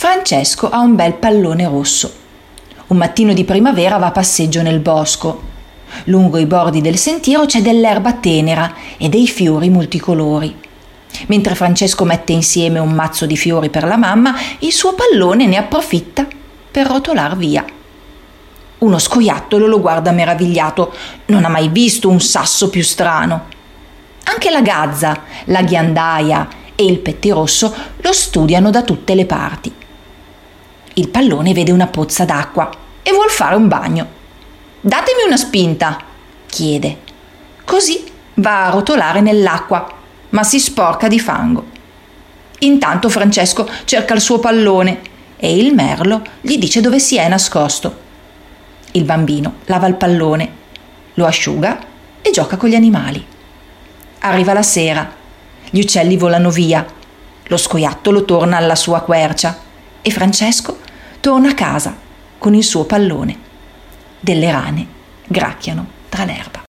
Francesco ha un bel pallone rosso. Un mattino di primavera va a passeggio nel bosco. Lungo i bordi del sentiero c'è dell'erba tenera e dei fiori multicolori. Mentre Francesco mette insieme un mazzo di fiori per la mamma, il suo pallone ne approfitta per rotolar via. Uno scoiattolo lo guarda meravigliato, non ha mai visto un sasso più strano. Anche la gazza, la ghiandaia e il pettirosso lo studiano da tutte le parti. Il pallone vede una pozza d'acqua e vuol fare un bagno. «Datemi una spinta», chiede. Così va a rotolare nell'acqua, ma si sporca di fango. Intanto Francesco cerca il suo pallone e il merlo gli dice dove si è nascosto. Il bambino lava il pallone, lo asciuga e gioca con gli animali. Arriva la sera, gli uccelli volano via, lo scoiattolo torna alla sua quercia e Francesco torna a casa con il suo pallone. Delle rane gracchiano tra l'erba.